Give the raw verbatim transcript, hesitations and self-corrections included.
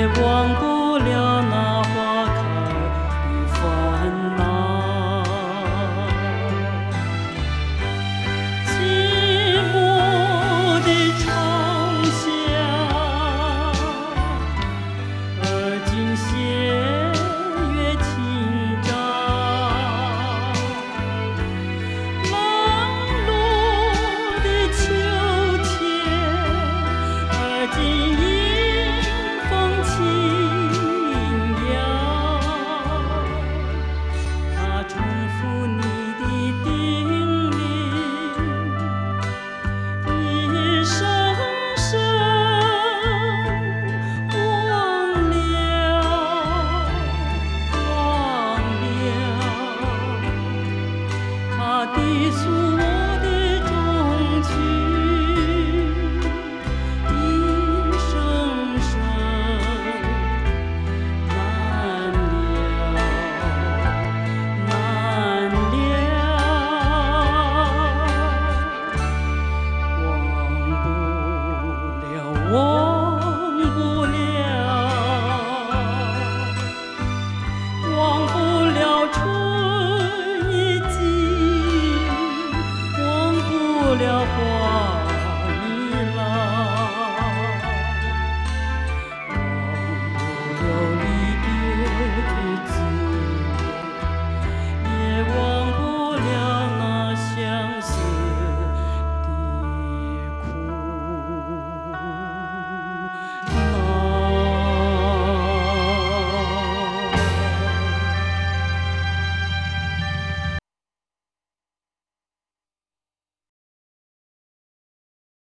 忘不了那花开的烦恼。寂寞的长巷，而今斜月清照，冷落的秋千，而今迎风轻摇。它重复你的叮咛，一声声忘了，忘了。它低诉我的衷曲，一声声难了，难了，忘不了我。